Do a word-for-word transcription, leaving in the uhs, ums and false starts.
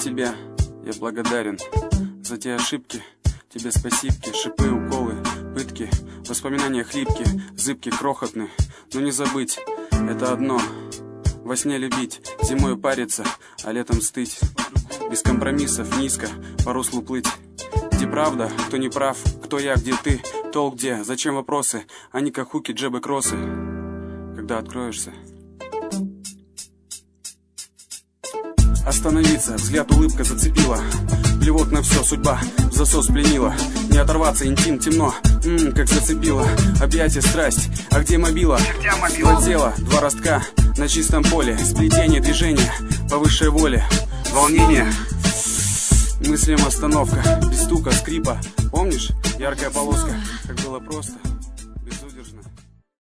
тебе я благодарен за те ошибки, тебе спасибки, шипы, уколы, пытки, воспоминания хлипкие, зыбкие, крохотные. Но не забыть, это одно. Во сне любить, зимой париться, а летом стыть. Без компромиссов, низко, по руслу плыть. Где правда, кто не прав, кто я, где ты, толк где, зачем вопросы, они как хуки, джебы, кроссы. Когда откроешься. Остановиться, взгляд, улыбка зацепила. Плевок на все, судьба в засос пленила. Не оторваться, интим, темно, м-м, как зацепило. Объятие, страсть, а где мобила? Два тела, два ростка на чистом поле. Сплетение, движение, по высшей воле. Волнение, мыслям остановка. Без стука, скрипа, помнишь? Яркая полоска, как было просто.